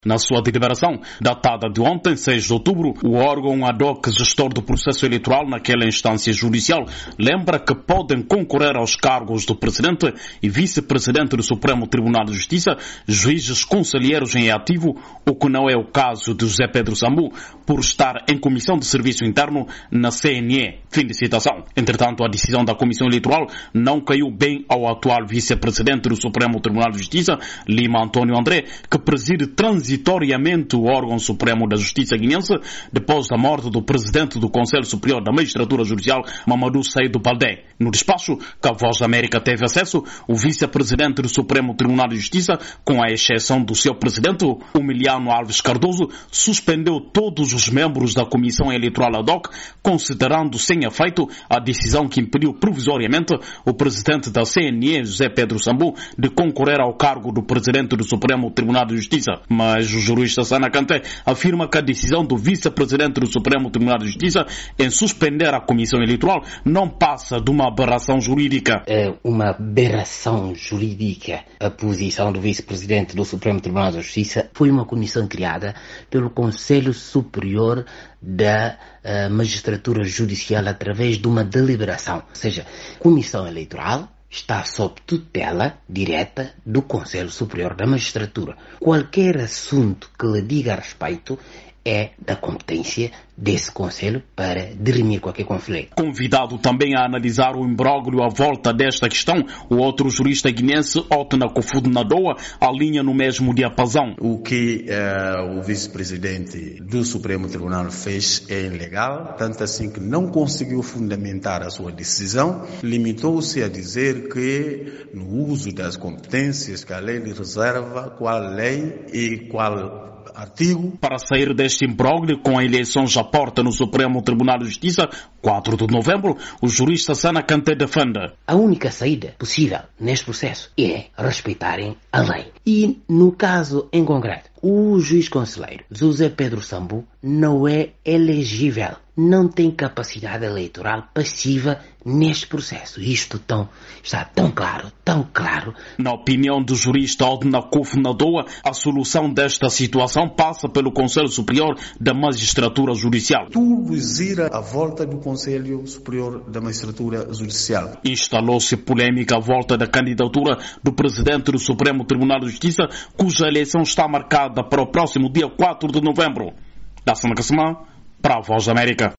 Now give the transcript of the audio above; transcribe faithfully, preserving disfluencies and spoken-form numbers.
Na sua deliberação, datada de ontem, seis de outubro, o órgão ad hoc gestor do processo eleitoral naquela instância judicial lembra que podem concorrer aos cargos do Presidente e Vice-Presidente do Supremo Tribunal de Justiça juízes conselheiros em ativo, o que não é o caso de José Pedro Sambu, por estar em Comissão de Serviço Interno na C N E. Fim de citação. Entretanto, a decisão da Comissão Eleitoral não caiu bem ao atual Vice-Presidente do Supremo Tribunal de Justiça, Lima Antônio André, que preside transitoriamente o órgão supremo da Justiça guinense depois da morte do Presidente do Conselho Superior da Magistratura Judicial, Mamadou Saído Baldé. No despacho que a Voz da América teve acesso, o Vice-Presidente do Supremo Tribunal de Justiça, com a exceção do seu Presidente, Humiliano Alves Cardoso, suspendeu todos os membros da Comissão Eleitoral ad hoc, considerando sem efeito a decisão que impediu provisoriamente o Presidente da C N E, José Pedro Sambu, de concorrer ao cargo do Presidente do Supremo Tribunal de Justiça. Mas o jurista Sana Kanté afirma que a decisão do Vice-Presidente do Supremo Tribunal de Justiça em suspender a Comissão Eleitoral não passa de uma aberração jurídica. É uma aberração jurídica. A posição do Vice-Presidente do Supremo Tribunal de Justiça foi uma comissão criada pelo Conselho Superior da uh, Magistratura Judicial através de uma deliberação. Ou seja, Comissão Eleitoral está sob tutela direta do Conselho Superior da Magistratura. Qualquer assunto que lhe diga respeito é da competência desse Conselho para dirimir qualquer conflito. Convidado também a analisar o imbróglio à volta desta questão, o outro jurista guinense, Otna Kofoud Nadoa, alinha no mesmo diapasão. O que uh, o vice-presidente do Supremo Tribunal fez é ilegal, tanto assim que não conseguiu fundamentar a sua decisão, limitou-se a dizer que no uso das competências que a lei lhe reserva, qual lei e qual artigo. Para sair deste imbróglio com a eleição já porta no Supremo Tribunal de Justiça, quatro de novembro, o jurista Sana Kanté defende: a única saída possível neste processo é respeitarem a lei. E, no caso em concreto, o juiz conselheiro José Pedro Sambu não é elegível, não tem capacidade eleitoral passiva neste processo. Isto tão, está tão claro, tão claro. Na opinião do jurista Otna Kofoud Nadoa, a solução desta situação passa pelo Conselho Superior da Magistratura Judicial. Tudo gira à volta do Conselho Superior da Magistratura Judicial. Instalou-se polêmica à volta da candidatura do Presidente do Supremo Tribunal de Justiça, cuja eleição está marcada para o próximo dia quatro de novembro. Da Semana para a Voz da América.